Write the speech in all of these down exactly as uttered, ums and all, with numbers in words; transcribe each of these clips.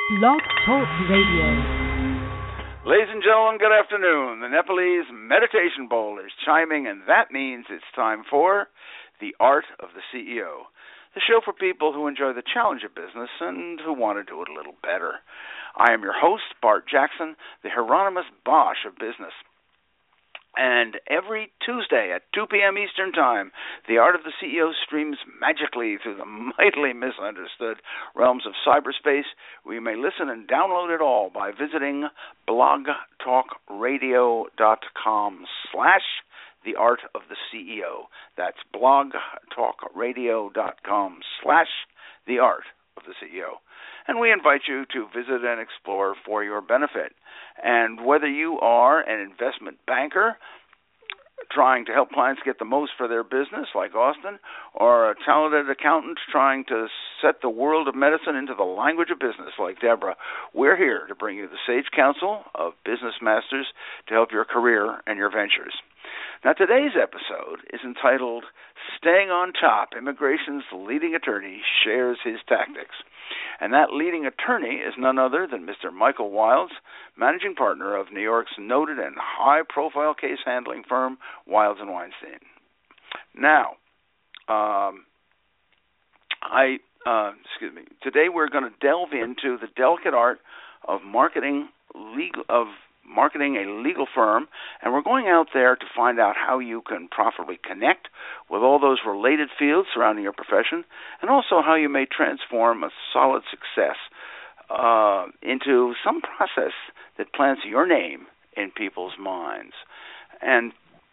Blog Talk Radio. Ladies and gentlemen, good afternoon. The Nepalese Meditation Bowl is chiming, and that means it's time for The Art of the C E O, the show for people who enjoy the challenge of business and who want to do it a little better. I am your host, Bart Jackson, the Hieronymus Bosch of business. And every Tuesday at two p.m. Eastern Time, The Art of the C E O streams magically through the mightily misunderstood realms of cyberspace, where you may listen and download it all by visiting blogtalkradio.com slash The Art of the C E O. That's blogtalkradio.com slash The Art of the C E O. And we invite you to visit and explore for your benefit. And whether you are an investment banker trying to help clients get the most for their business, like Austin, or a talented accountant trying to set the world of medicine into the language of business, like Deborah, we're here to bring you the sage counsel of business masters to help your career and your ventures. Now, today's episode is entitled Staying on Top, Immigration's Leading Attorney Shares His Tactics. And that leading attorney is none other than Mister Michael Wilds, managing partner of New York's noted and high-profile case handling firm, Wilds and Weinstein. Now, um, I uh, excuse me. Today we're going to delve into the delicate art of marketing legal of marketing a legal firm, and we're going out there to find out how you can profitably connect with all those related fields surrounding your profession, and also how you may transform a solid success uh, into some process that plants your name in people's minds. And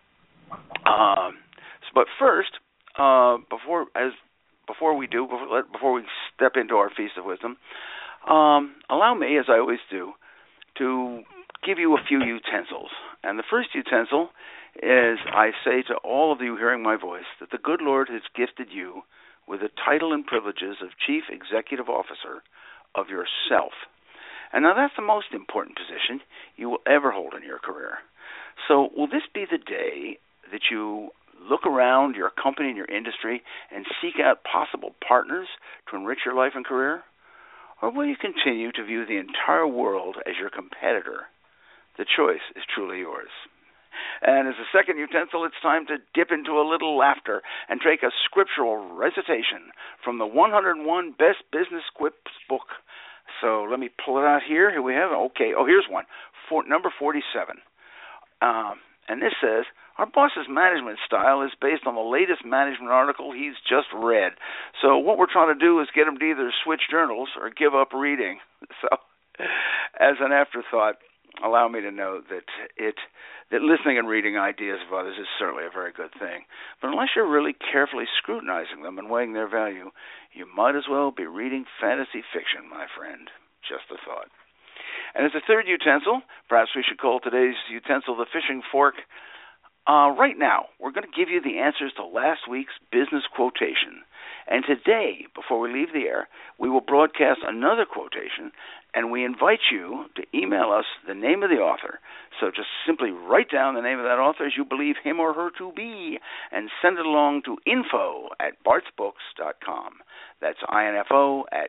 uh, but first, uh, before as before we do, before, before we step into our feast of wisdom, um, allow me, as I always do, to give you a few utensils. And the first utensil is I say to all of you hearing my voice that the good Lord has gifted you with the title and privileges of Chief Executive Officer of yourself. And now that's the most important position you will ever hold in your career. So will this be the day that you look around your company and your industry and seek out possible partners to enrich your life and career? Or will you continue to view the entire world as your competitor? The choice is truly yours. And as a second utensil, it's time to dip into a little laughter and take a scriptural recitation from the one hundred one Best Business Quips book. So let me pull it out here. Here we have it. Okay. Oh, here's one. For, number forty-seven. Um, and this says, our boss's management style is based on the latest management article he's just read. So what we're trying to do is get him to either switch journals or give up reading. So as an afterthought, allow me to note that it that listening and reading ideas of others is certainly a very good thing. But unless you're really carefully scrutinizing them and weighing their value, you might as well be reading fantasy fiction, my friend. Just a thought. And as a third utensil, perhaps we should call today's utensil the fishing fork. Uh, right now, we're going to give you the answers to last week's business quotation. And today, before we leave the air, we will broadcast another quotation, and we invite you to email us the name of the author. So just simply write down the name of that author as you believe him or her to be, and send it along to info at bartsbooks dot com. That's I-N-F-O at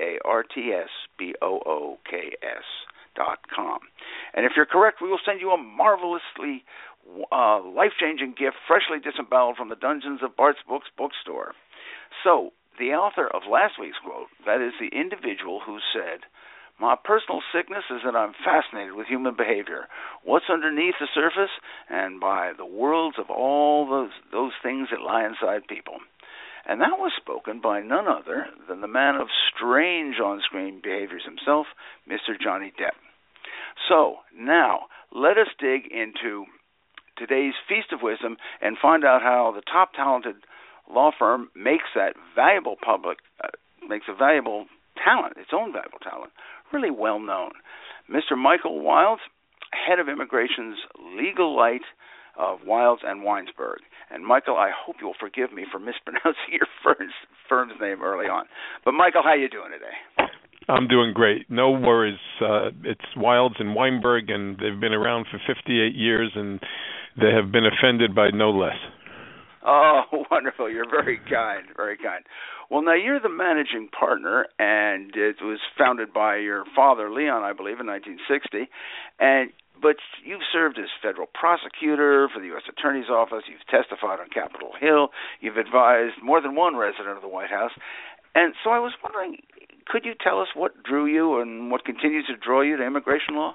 B-A-R-T-S-B-O-O-K-S dot com. And if you're correct, we will send you a marvelously uh, life-changing gift, freshly disemboweled from the dungeons of Bart's Books bookstore. So, the author of last week's quote, that is the individual who said, my personal sickness is that I'm fascinated with human behavior, what's underneath the surface, and by the worlds of all those, those things that lie inside people. And that was spoken by none other than the man of strange on-screen behaviors himself, Mister Johnny Depp. So, now, let us dig into today's Feast of Wisdom and find out how the top talented law firm makes that valuable public, uh, makes a valuable talent, its own valuable talent, really well known. Mister Michael Wilds, head of immigration's legal light of Wilds and Weinsberg. And Michael, I hope you'll forgive me for mispronouncing your firm's, firm's name early on. But Michael, how are you doing today? I'm doing great. No worries. Uh, it's Wilds and Weinberg, and they've been around for fifty-eight years, and they have been offended by no less. Oh, wonderful. You're very kind, very kind. Well, now you're the managing partner, and it was founded by your father, Leon, I believe, in nineteen sixty. And but you've served as federal prosecutor for the U S Attorney's Office. You've testified on Capitol Hill. You've advised more than one resident of the White House. And so I was wondering, could you tell us what drew you and what continues to draw you to immigration law?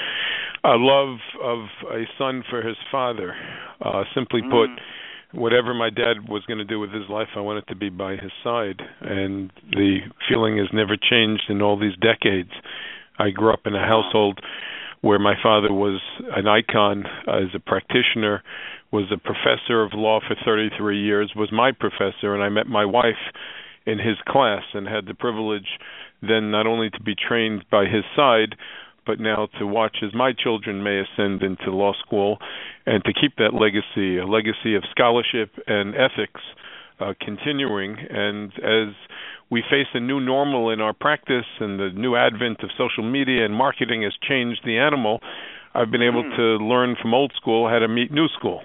A love of a son for his father. Uh, simply put, mm. whatever my dad was going to do with his life, I wanted to be by his side. And the feeling has never changed in all these decades. I grew up in a household where my father was an icon as a practitioner, was a professor of law for thirty-three years, was my professor, and I met my wife in his class and had the privilege then not only to be trained by his side, but now to watch as my children may ascend into law school and to keep that legacy, a legacy of scholarship and ethics uh, continuing. And as we face a new normal in our practice and the new advent of social media and marketing has changed the animal, I've been able mm. to learn from old school how to meet new school.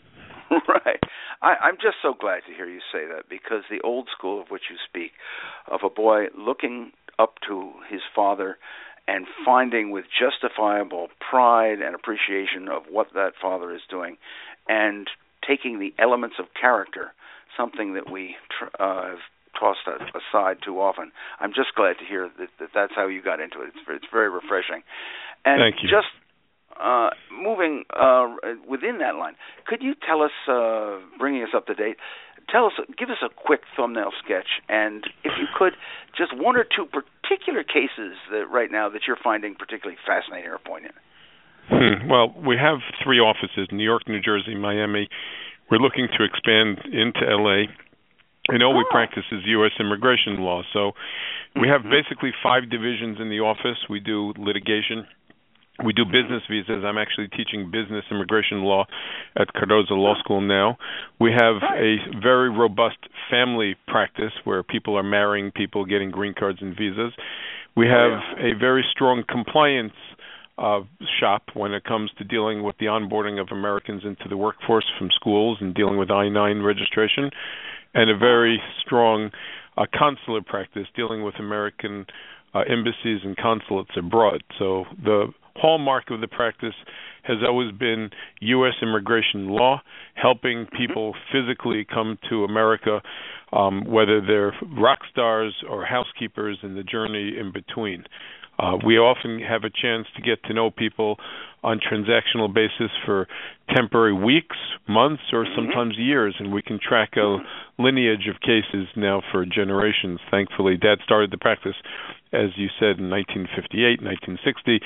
Right. I, I'm just so glad to hear you say that, because the old school of which you speak, of a boy looking up to his father and finding with justifiable pride and appreciation of what that father is doing, and taking the elements of character, something that we tr- uh, have tossed aside too often. I'm just glad to hear that, that that's how you got into it. It's, it's very refreshing. And Thank you. Just uh, moving uh, within that line, could you tell us, uh, bringing us up to date, tell us, give us a quick thumbnail sketch, and if you could, just one or two particular cases that right now that you're finding particularly fascinating or poignant. Hmm. Well, we have three offices: New York, New Jersey, Miami. We're looking to expand into L A. And all oh. we practice is U S immigration law. So we have mm-hmm. basically five divisions in the office. We do litigation. We do business visas. I'm actually teaching business immigration law at Cardozo Law School now. We have a very robust family practice where people are marrying people, getting green cards and visas. We have a very strong compliance uh, shop when it comes to dealing with the onboarding of Americans into the workforce from schools and dealing with I nine registration, and a very strong uh, consular practice dealing with American uh, embassies and consulates abroad. So the hallmark of the practice has always been U S immigration law, helping people physically come to America, um, whether they're rock stars or housekeepers in the journey in between. Uh, we often have a chance to get to know people on transactional basis for temporary weeks, months, or sometimes years, and we can track a lineage of cases now for generations. Thankfully, Dad started the practice, as you said, in nineteen fifty-eight, nineteen sixty,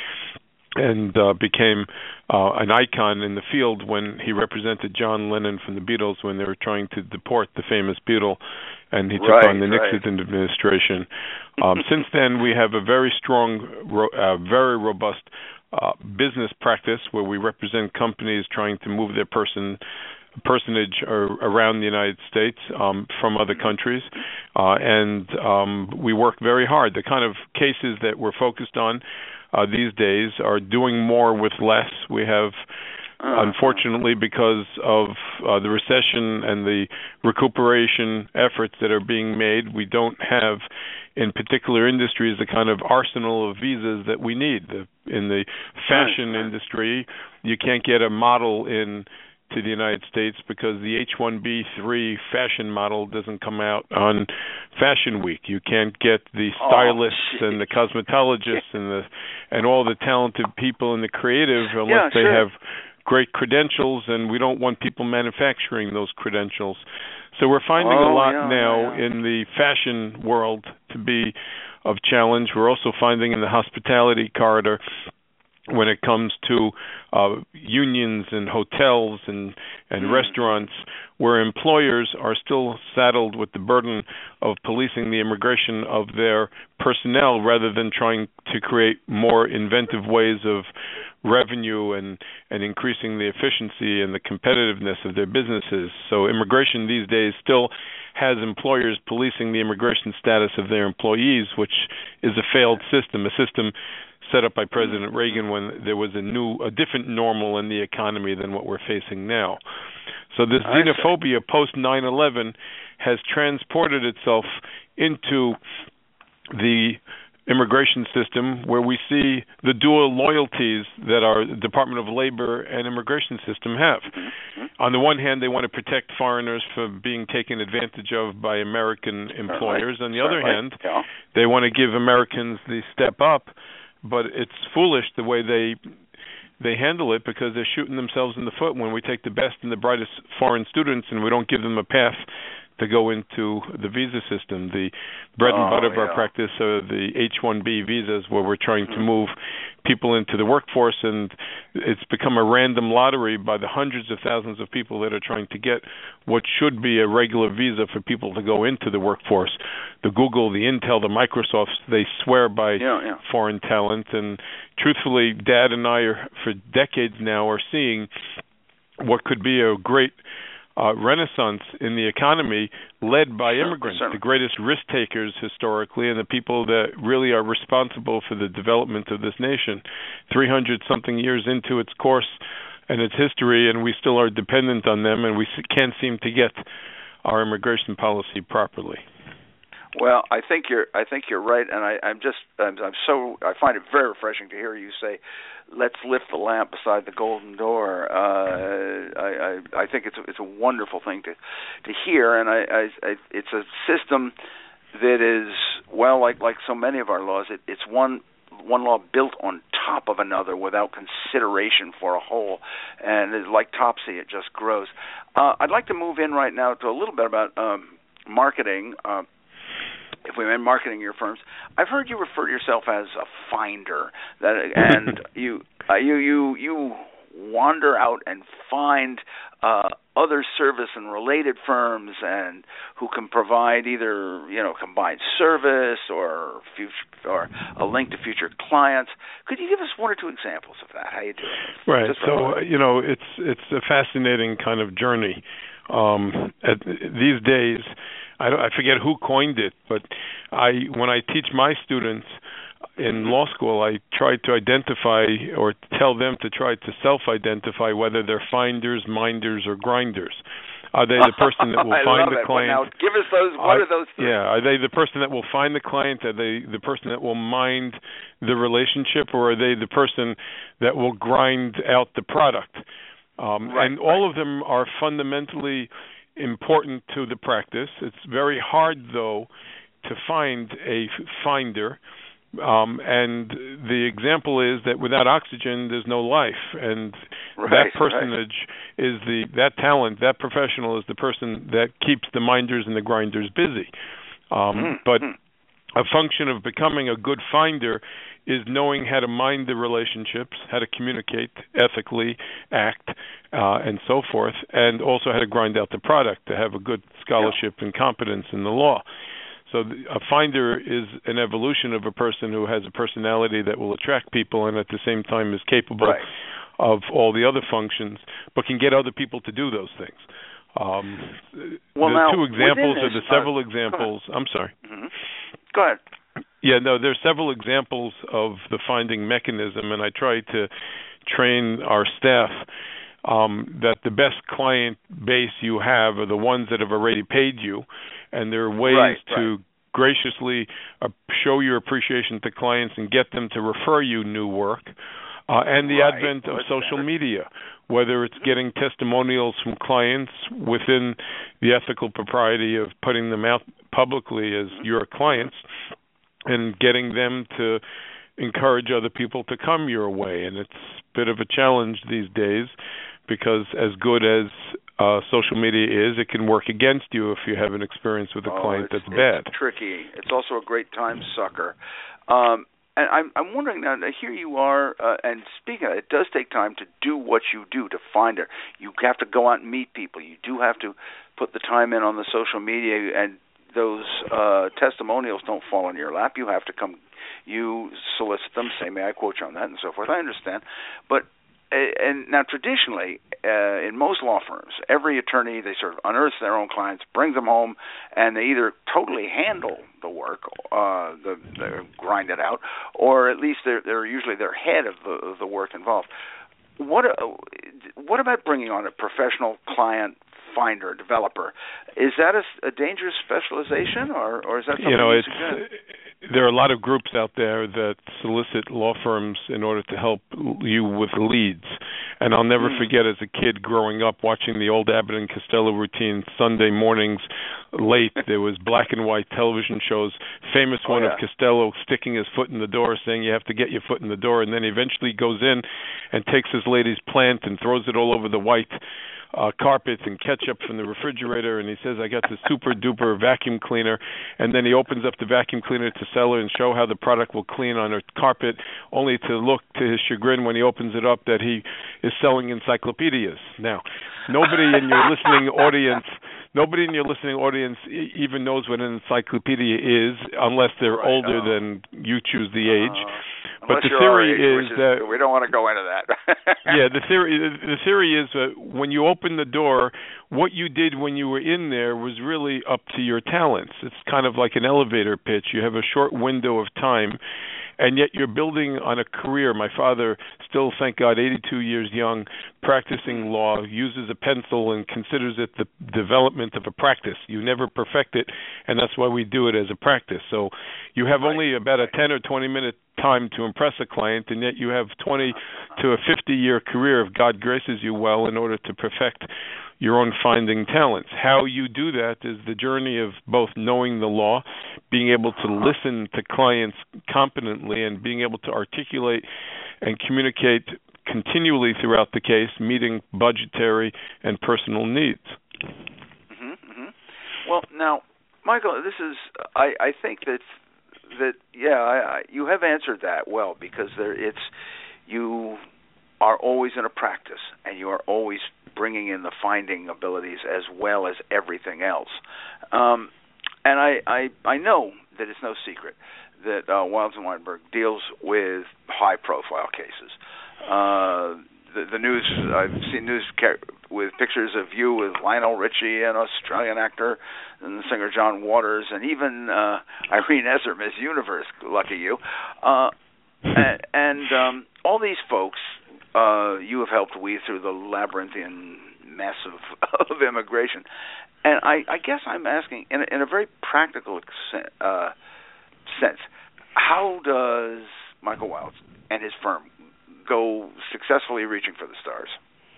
and uh, became uh, an icon in the field when he represented John Lennon from the Beatles when they were trying to deport the famous Beatle, and he took right, on the right. Nixon administration. Um, since then, we have a very strong, ro- uh, very robust uh, business practice where we represent companies trying to move their person personage or, around the United States um, from other countries, uh, and um, we work very hard. The kind of cases that we're focused on Uh, these days are doing more with less. We have, uh, unfortunately, because of uh, the recession and the recuperation efforts that are being made, we don't have, in particular industries, the kind of arsenal of visas that we need. The, in the fashion industry, you can't get a model in to the United States because the H one B three fashion model doesn't come out on Fashion Week. You can't get the stylists oh, and the cosmetologists and the and all the talented people in the creative unless yeah, they sure. have great credentials, and we don't want people manufacturing those credentials. So we're finding oh, a lot yeah, now yeah. in the fashion world to be of challenge. We're also finding in the hospitality corridor when it comes to uh, unions and hotels and, and mm. restaurants, where employers are still saddled with the burden of policing the immigration of their personnel rather than trying to create more inventive ways of revenue and, and increasing the efficiency and the competitiveness of their businesses. So immigration these days still has employers policing the immigration status of their employees, which is a failed system, a system set up by President Reagan when there was a new, a different normal in the economy than what we're facing now. So this xenophobia post nine eleven has transported itself into the immigration system, where we see the dual loyalties that our Department of Labor and immigration system have. Mm-hmm. On the one hand, they want to protect foreigners from being taken advantage of by American employers. Certainly. On the Certainly. other hand, yeah. they want to give Americans the step up, but it's foolish the way they they handle it, because they're shooting themselves in the foot when we take the best and the brightest foreign students and we don't give them a path to go into the visa system. The bread and butter oh, of our yeah. practice are the H one B visas, where we're trying mm-hmm. to move people into the workforce, and it's become a random lottery by the hundreds of thousands of people that are trying to get what should be a regular visa for people to go into the workforce. The Google, the Intel, the Microsofts, they swear by yeah, yeah. foreign talent, and truthfully, Dad and I are, for decades now, are seeing what could be a great Uh, renaissance in the economy led by sure, immigrants, sure. the greatest risk takers historically, and the people that really are responsible for the development of this nation. three hundred something years into its course and its history, and we still are dependent on them, and we can't seem to get our immigration policy properly. Well, I think you're. I think you're right, and I, I'm just. I'm, I'm so. I find it very refreshing to hear you say, "Let's lift the lamp beside the golden door." Uh, I, I, I think it's a, it's a wonderful thing to to hear, and I, I, I, it's a system that is well, like like so many of our laws. It, it's one one law built on top of another without consideration for a whole, and it's like Topsy, it just grows. Uh, I'd like to move in right now to a little bit about um, marketing. Uh, If we're in marketing your firms, I've heard you refer to yourself as a finder, that and you uh, you you you wander out and find uh, other service and related firms, and who can provide either you know combined service or future, or a link to future clients. Could you give us one or two examples of that? How you do it? Right. Just so uh, you know, it's it's a fascinating kind of journey. Um, at, these days. I, I forget who coined it, but I when I teach my students in law school, I try to identify or tell them to try to self-identify whether they're finders, minders, or grinders. Are they the person that will find the it. client? Well, now, give us those. What are, are those three? Yeah, are they the person that will find the client? Are they the person that will mind the relationship, or are they the person that will grind out the product? Um, right, and all right. of them are fundamentally important to the practice. It's very hard, though, to find a finder. Um, and the example is that without oxygen, there's no life. And right, that personage right. is the that talent, that professional is the person that keeps the minders and the grinders busy. Um, mm-hmm. But a function of becoming a good finder is knowing how to mind the relationships, how to communicate ethically, act, uh, and so forth, and also how to grind out the product, to have a good scholarship yeah. and competence in the law. So the, a finder is an evolution of a person who has a personality that will attract people and at the same time is capable right. of all the other functions, but can get other people to do those things. Um, well, the now, two examples this, are the several uh, examples. I'm sorry. Mm-hmm. Go ahead. Yeah, no, there's several examples of the finding mechanism, and I try to train our staff um, that the best client base you have are the ones that have already paid you, and there are ways right, to right. graciously uh, show your appreciation to clients and get them to refer you new work. Uh, and the right. advent of What's social better? media, whether it's getting testimonials from clients within the ethical propriety of putting them out publicly as your clients, and getting them to encourage other people to come your way. And it's a bit of a challenge these days because as good as uh, social media is, it can work against you if you have an experience with a oh, client it's, that's bad. It's tricky. It's also a great time sucker. Um, and I'm, I'm wondering now, here you are, uh, and speaking of it, it does take time to do what you do, to find her. You have to go out and meet people. You do have to put the time in on the social media, and those uh, testimonials don't fall in your lap. You have to come, you solicit them, say, may I quote you on that, and so forth. I understand. But and now traditionally, uh, in most law firms, every attorney, they sort of unearths their own clients, brings them home, and they either totally handle the work, uh, the, the grind it out, or at least they're, they're usually they're head of the, of the work involved. What uh, what about bringing on a professional client finder, developer? Is that a, a dangerous specialization, or, or is that something you know? you It's suggest? There are a lot of groups out there that solicit law firms in order to help you with leads. And I'll never mm. forget as a kid growing up watching the old Abbott and Costello routine Sunday mornings late. There was black and white television shows. Famous oh, one yeah. of Costello sticking his foot in the door saying you have to get your foot in the door, and then he eventually goes in and takes his lady's plant and throws it all over the white Uh, carpets and ketchup from the refrigerator, and he says, I got the super duper vacuum cleaner, and then he opens up the vacuum cleaner to sell her and show how the product will clean on her carpet, only to look to his chagrin when he opens it up that he is selling encyclopedias. Now, nobody in your listening audience Nobody in your listening audience even knows what an encyclopedia is, unless they're right, older no. than you choose the age. Uh, but the you're theory age, is, is that we don't want to go into that. yeah, the theory the theory is that when you open the door, what you did when you were in there was really up to your talents. It's kind of like an elevator pitch. You have a short window of time, and yet you're building on a career. My father, still, thank God, eighty-two years young, practicing law, uses a pencil and considers it the development of a practice. You never perfect it, and that's why we do it as a practice. So you have right. only about a ten or twenty minute time to impress a client, and yet you have twenty to a fifty year career if God graces you well in order to perfect your own finding talents. How you do that is the journey of both knowing the law, being able to listen to clients competently, and being able to articulate and communicate continually throughout the case, meeting budgetary and personal needs. Mm-hmm, mm-hmm. Well, now, Michael, this is, I, I think that, that yeah, I, I, you have answered that well, because there, it's, you are always in a practice, and you are always bringing in the finding abilities as well as everything else. Um, and I, I, I know that it's no secret that uh, Wilds and Weinberg deals with high-profile cases. Uh, the, the news, I've seen news with pictures of you with Lionel Richie, an Australian actor, and the singer John Waters, and even uh, Irene Esser, Miss Universe, lucky you. Uh, and and um, all these folks uh, you have helped weave through the labyrinthian mess of, of immigration. And I, I guess I'm asking, in a, in a very practical uh, sense, how does Michael Wilds and his firm go successfully reaching for the stars?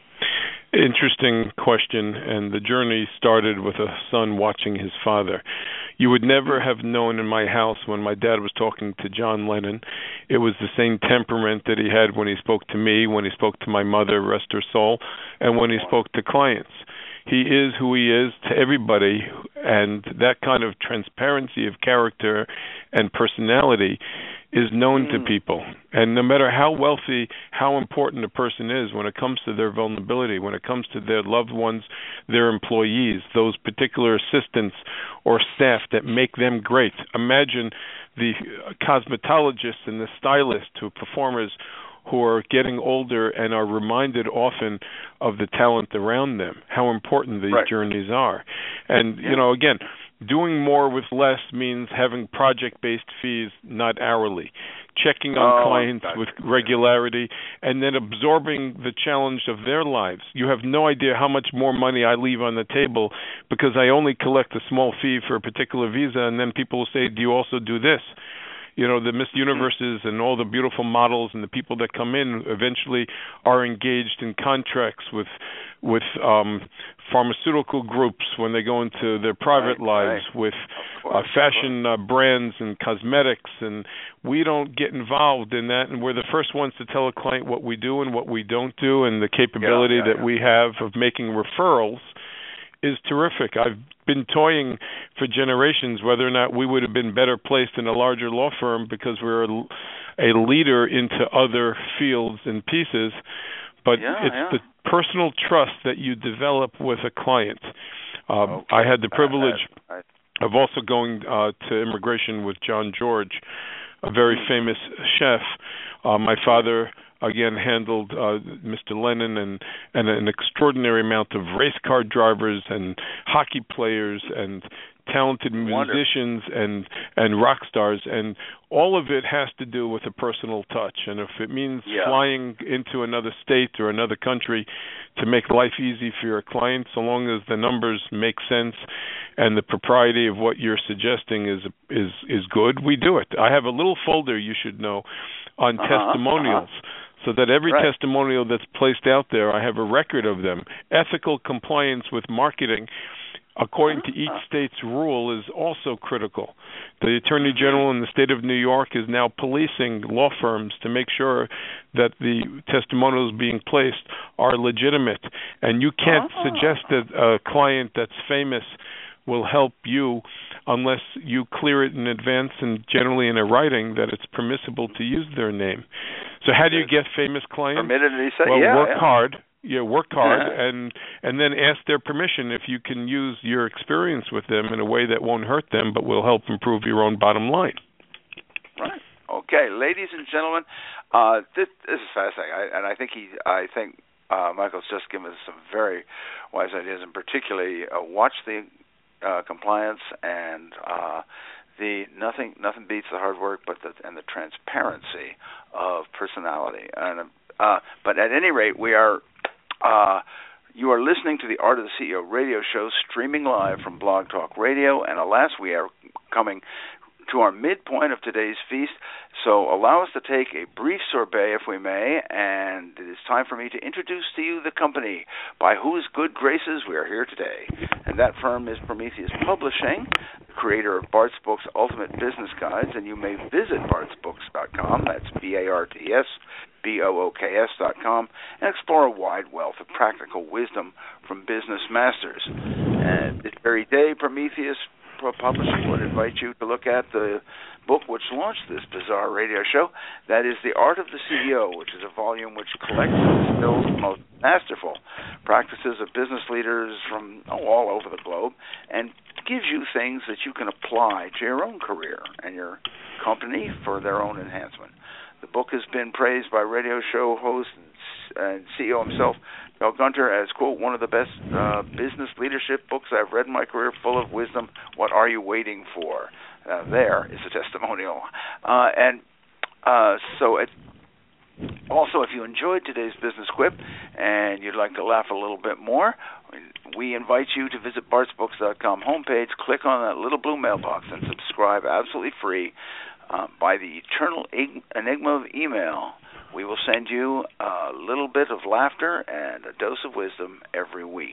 Interesting question, and the journey started with a son watching his father. You would never have known in my house when my dad was talking to John Lennon. It was the same temperament that he had when he spoke to me, when he spoke to my mother, rest her soul, and when he spoke to clients. He is who he is to everybody, and that kind of transparency of character and personality is known mm. to people. And no matter how wealthy, how important a person is, when it comes to their vulnerability, when it comes to their loved ones, their employees, those particular assistants or staff that make them great. Imagine the cosmetologists and the stylists who performers who are getting older and are reminded often of the talent around them, how important these right. journeys are. And, yeah. you know, again, doing more with less means having project-based fees, not hourly. Checking on oh, clients with regularity, and then absorbing the challenge of their lives. You have no idea how much more money I leave on the table because I only collect a small fee for a particular visa, and then people will say, do you also do this? You know, the Miss Universes and all the beautiful models and the people that come in eventually are engaged in contracts with with um, pharmaceutical groups when they go into their private right, lives, right. with course, uh, fashion uh, brands and cosmetics, and we don't get involved in that, and we're the first ones to tell a client what we do and what we don't do, and the capability yeah, yeah, that yeah. we have of making referrals is terrific. I've been toying for generations whether or not we would have been better placed in a larger law firm because we're a, a leader into other fields and pieces, but yeah, it's yeah. the personal trust that you develop with a client. Um, okay. I had the privilege I, I, I, of also going uh, to immigration with John George, a very mm-hmm. famous chef. Uh, my father again, handled uh, Mister Lennon and, and an extraordinary amount of race car drivers and hockey players and talented musicians and and rock stars, and all of it has to do with a personal touch. And if it means yeah. flying into another state or another country to make life easy for your client, so long as the numbers make sense and the propriety of what you're suggesting is is is good, we do it. I have a little folder, you should know, on uh-huh, testimonials. Uh-huh. So that every right. testimonial that's placed out there, I have a record of them. Ethical compliance with marketing, according to each state's rule, is also critical. The Attorney General in the state of New York is now policing law firms to make sure that the testimonials being placed are legitimate. And you can't uh-huh. suggest that a client that's famous will help you unless you clear it in advance and generally in a writing that it's permissible to use their name. So how do you get famous clients? Permitted, he said, well, yeah, work yeah. hard. Yeah, work hard yeah. and and then ask their permission if you can use your experience with them in a way that won't hurt them but will help improve your own bottom line. Right. Okay, ladies and gentlemen, uh, this, this is fascinating, I, and I think he, I think uh, Michael's just given us some very wise ideas, and particularly uh, watch the uh, compliance and uh, the nothing nothing beats the hard work, but the and the transparency of personality. And uh, but at any rate, we are. Uh, you are listening to the Art of the C E O radio show, streaming live from Blog Talk Radio, and alas, we are coming to our midpoint of today's feast, so allow us to take a brief sorbet, if we may, and it is time for me to introduce to you the company by whose good graces we are here today. And that firm is Prometheus Publishing, the creator of Bart's Books Ultimate Business Guides, and you may visit barts books dot com, that's B A R T S, B O O K S dot com, and explore a wide wealth of practical wisdom from business masters. And this very day, Prometheus Publishing would invite you to look at the book which launched this bizarre radio show. That is The Art of the C E O, which is a volume which collects and distills the most masterful practices of business leaders from oh, all over the globe and gives you things that you can apply to your own career and your company for their own enhancement. The book has been praised by radio show host and C E O himself, Bill Gunter, as, quote, one of the best uh, business leadership books I've read in my career, full of wisdom. What are you waiting for? Uh, there is a testimonial. Uh, and uh, so it, also, if you enjoyed today's Business Quip and you'd like to laugh a little bit more, we invite you to visit barts books dot com homepage, click on that little blue mailbox, and subscribe absolutely free uh, by the eternal enigma of email. We will send you a little bit of laughter and a dose of wisdom every week.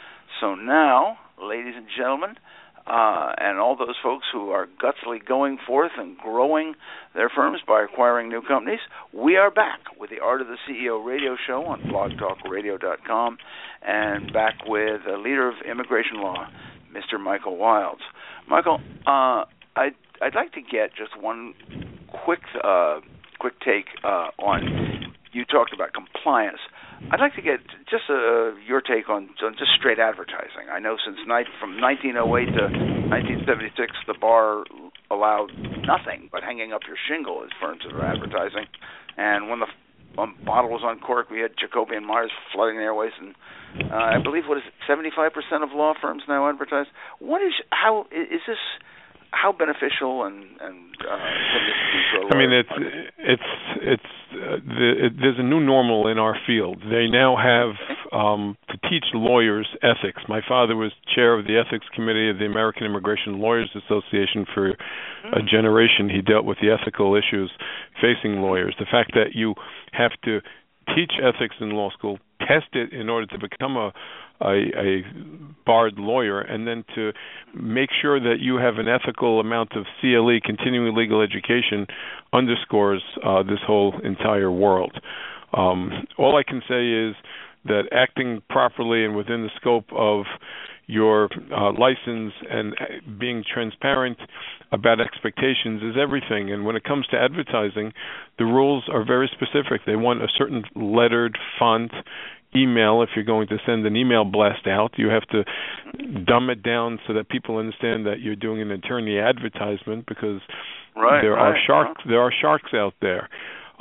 So now, ladies and gentlemen, uh, and all those folks who are gutsily going forth and growing their firms by acquiring new companies, we are back with the Art of the C E O radio show on blog talk radio dot com, and back with a leader of immigration law, Mister Michael Wilds. Michael, uh, I'd, I'd like to get just one quick uh, quick take uh, on, you talked about compliance. I'd like to get just uh, your take on, on just straight advertising. I know since night, from nineteen oh eight to nineteen seventy-six, the bar allowed nothing but hanging up your shingle as firms that are advertising. And when the um, bottle was on cork, we had Jacoby and Myers flooding the airways. And uh, I believe, what is it, seventy-five percent of law firms now advertise? What is, how, is this... How beneficial and and uh, can this be for a lawyer? I mean, it's it's it's uh, the, it, there's a new normal in our field. They now have um, to teach lawyers ethics. My father was chair of the ethics committee of the American Immigration Lawyers Association for a generation. He dealt with the ethical issues facing lawyers. The fact that you have to teach ethics in law school, test it in order to become a A, a barred lawyer, and then to make sure that you have an ethical amount of C L E, continuing legal education, underscores uh, this whole entire world. Um, all I can say is that acting properly and within the scope of your uh, license and being transparent about expectations is everything. And when it comes to advertising, the rules are very specific. They want a certain lettered font. Email, if you're going to send an email blast out, you have to dumb it down so that people understand that you're doing an attorney advertisement, because right, there right, are sharks yeah. there are sharks out there.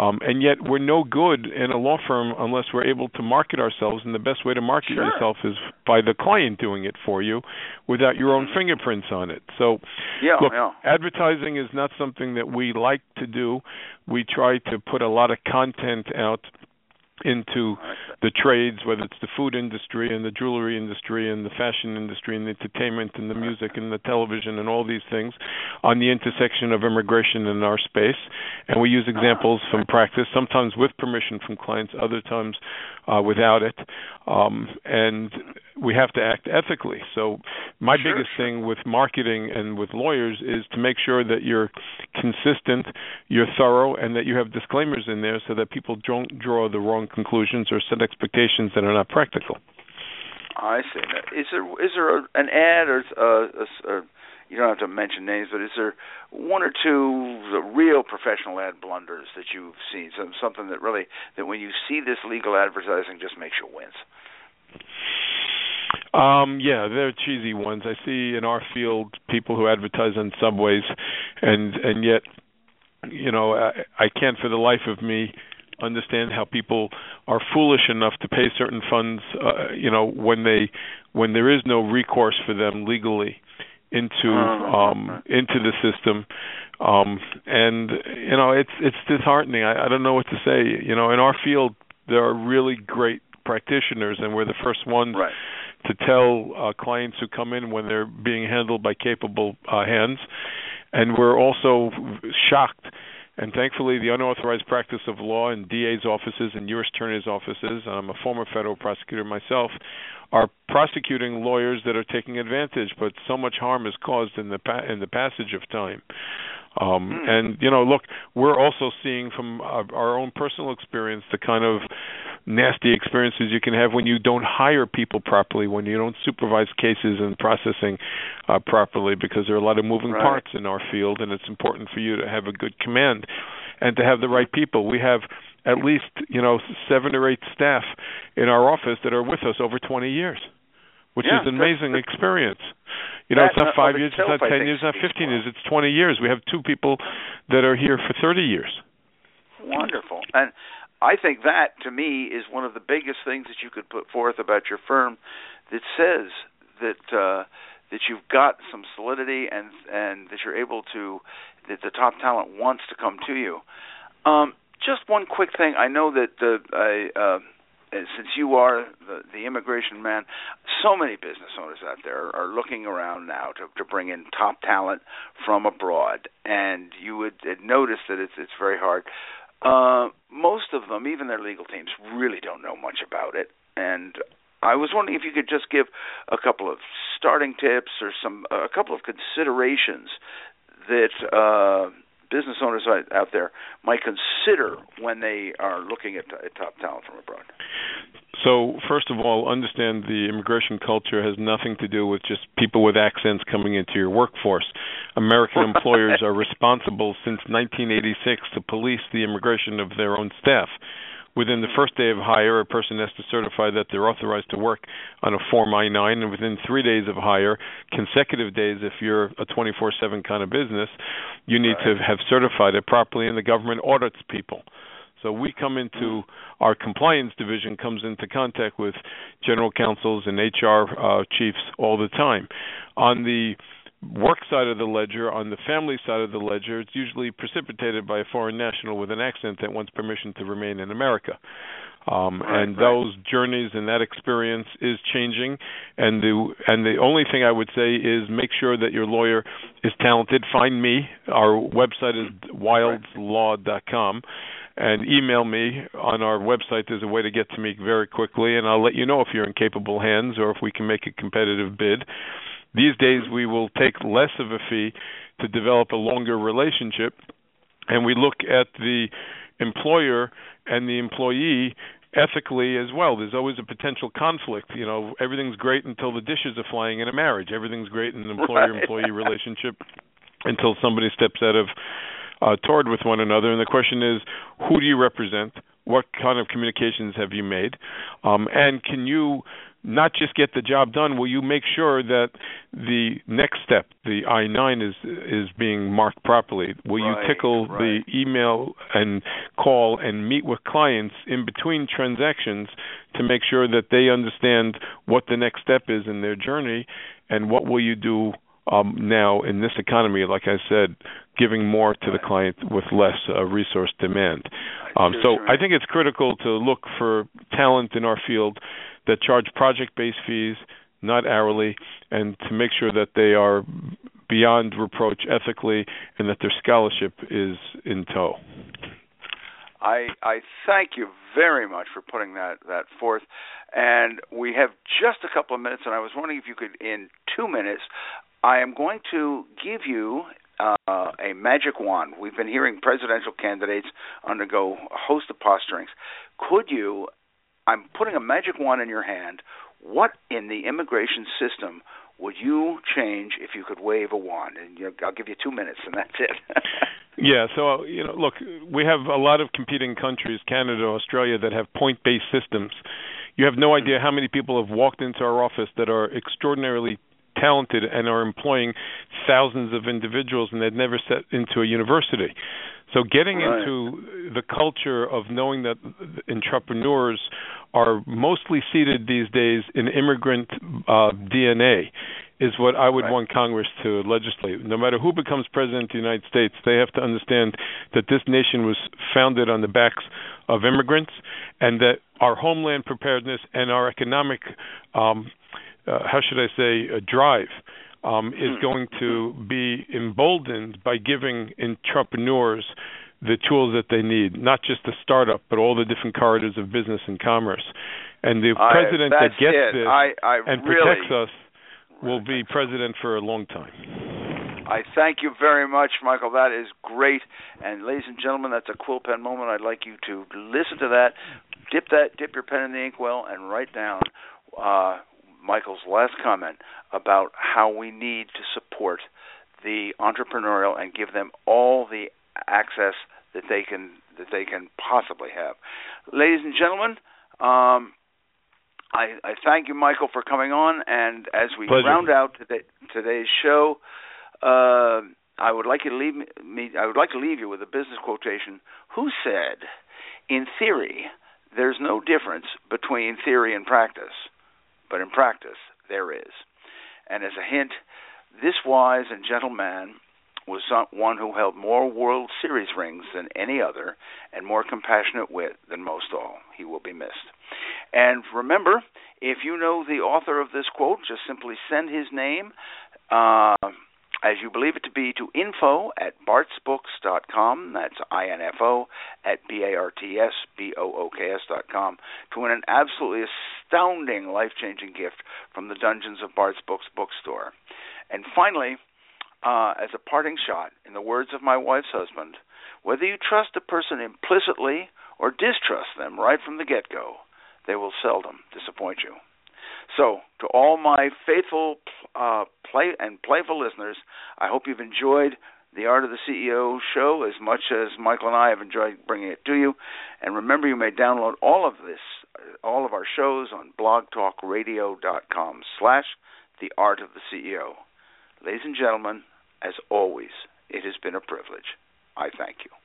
Um, and yet we're no good in a law firm unless we're able to market ourselves, and the best way to market sure. yourself is by the client doing it for you without your own fingerprints on it. So, yeah, look, yeah. advertising is not something that we like to do. We try to put a lot of content out into the trades, whether it's the food industry and the jewelry industry and the fashion industry and the entertainment and the music and the television and all these things on the intersection of immigration in our space. And we use examples from practice, sometimes with permission from clients, other times uh, without it. Um, and we have to act ethically. So my sure, biggest sure. thing with marketing and with lawyers is to make sure that you're consistent, you're thorough, and that you have disclaimers in there so that people don't draw the wrong conclusions or set expectations that are not practical. I see. Is there is there a, an ad or uh, a, a, you don't have to mention names, but is there one or two real professional ad blunders that you've seen? Some, something that really, that when you see this legal advertising just makes you wince? Um, yeah, they're cheesy ones. I see in our field people who advertise on subways, and and yet, you know, I, I can't for the life of me understand how people are foolish enough to pay certain funds, uh, you know, when they when there is no recourse for them legally into um, into the system, um, and you know, it's it's disheartening. I, I don't know what to say. You know, in our field, there are really great practitioners, and we're the first ones right. to tell uh, clients who come in when they're being handled by capable uh, hands, and we're also shocked. And thankfully, the unauthorized practice of law in D A's offices and U S attorneys' offices, and I'm a former federal prosecutor myself, are prosecuting lawyers that are taking advantage. But so much harm is caused in the pa- in the passage of time. Um, mm. And, you know, look, we're also seeing from our, our own personal experience the kind of nasty experiences you can have when you don't hire people properly, when you don't supervise cases and processing uh, properly, because there are a lot of moving right. parts in our field, and it's important for you to have a good command and to have the right people. We have at least, you know, seven or eight staff in our office that are with us over twenty years, which yeah, is an amazing that's, experience. You know, it's not five years, itself, it's not ten years, it's not fifteen years, it's twenty years. We have two people that are here for thirty years. Wonderful. And I think that, to me, is one of the biggest things that you could put forth about your firm that says that uh, that you've got some solidity and and that you're able to, that the top talent wants to come to you. Um, just one quick thing. I know that uh, I, uh, since you are the, the immigration man, so many business owners out there are looking around now to, to bring in top talent from abroad, and you would notice that it's it's very hard. Uh, most of them, even their legal teams, really don't know much about it. And I was wondering if you could just give a couple of starting tips or some a couple of considerations that uh, business owners out there might consider when they are looking at, at top talent from abroad. So, first of all, understand the immigration culture has nothing to do with just people with accents coming into your workforce. American employers are responsible since nineteen eighty-six to police the immigration of their own staff. Within the first day of hire, a person has to certify that they're authorized to work on a Form I nine, and within three days of hire, consecutive days, if you're a twenty-four seven kind of business, you need right. to have certified it properly, and the government audits people. So we come into, our compliance division comes into contact with general counsels and H R uh, chiefs all the time. On the work side of the ledger, on the family side of the ledger, it's usually precipitated by a foreign national with an accent that wants permission to remain in America. Um, right, and right. those journeys and that experience is changing. And the and the only thing I would say is make sure that your lawyer is talented. Find me. Our website is wilds law dot com. And email me on our website. There's a way to get to me very quickly, and I'll let you know if you're in capable hands or if we can make a competitive bid. These days, we will take less of a fee to develop a longer relationship, and we look at the employer and the employee ethically as well. There's always a potential conflict. You know, everything's great until the dishes are flying in a marriage. Everything's great in an employer-employee right. relationship until somebody steps out of Uh, toward with one another, and the question is, who do you represent? What kind of communications have you made? Um, and can you not just get the job done, will you make sure that the next step, the I nine, is is being marked properly? Will right, you tickle right. the email and call and meet with clients in between transactions to make sure that they understand what the next step is in their journey, and what will you do um, now in this economy, like I said, giving more to right. the client with less uh, resource demand. Um, so I think it's critical to look for talent in our field that charge project-based fees, not hourly, and to make sure that they are beyond reproach ethically and that their scholarship is in tow. I, I thank you very much for putting that, that forth. And we have just a couple of minutes, and I was wondering if you could, in two minutes, I am going to give you uh, a magic wand. We've been hearing presidential candidates undergo a host of posturings. Could you, I'm putting a magic wand in your hand, what in the immigration system would you change if you could wave a wand? And you know, I'll give you two minutes, and that's it. Yeah, so, you know, look, we have a lot of competing countries, Canada, Australia, that have point-based systems. You have no idea how many people have walked into our office that are extraordinarily talented and are employing thousands of individuals, and they've never set into a university. So getting right. into the culture of knowing that entrepreneurs are mostly seated these days in immigrant uh, D N A is what I would right. want Congress to legislate. No matter who becomes president of the United States, they have to understand that this nation was founded on the backs of immigrants, and that our homeland preparedness and our economic, um, uh, how should I say, uh, drive um, is going to be emboldened by giving entrepreneurs the tools that they need, not just the startup, but all the different corridors of business and commerce. And the I, president that gets it. this I, I and really, protects us will be president for a long time. I thank you very much, Michael. That is great. And ladies and gentlemen, that's a quill pen moment. I'd like you to listen to that, dip that, dip your pen in the inkwell, and write down uh, Michael's last comment about how we need to support the entrepreneurial and give them all the access that they can that they can possibly have. Ladies and gentlemen, um, I, I thank you, Michael, for coming on. And as we Pleasure. round out today, today's show, uh, I would like you to leave me, me. I would like to leave you with a business quotation. Who said, "In theory, there's no difference between theory and practice, but in practice there is." And as a hint, this wise and gentle man was one who held more World Series rings than any other and more compassionate wit than most all. He will be missed. And remember, if you know the author of this quote, just simply send his name, uh, as you believe it to be, to info at barts books dot com. That's I N F O at B A R T S B O O K S dot com to win an absolutely astounding, life-changing gift from the Dungeons of Bart's Books bookstore. And finally, Uh, as a parting shot, in the words of my wife's husband, whether you trust a person implicitly or distrust them right from the get-go, they will seldom disappoint you. So, to all my faithful uh, play and playful listeners, I hope you've enjoyed the Art of the C E O show as much as Michael and I have enjoyed bringing it to you. And remember, you may download all of this, all of our shows on blogtalkradio.com slash the Art of the C E O. Ladies and gentlemen, as always, it has been a privilege. I thank you.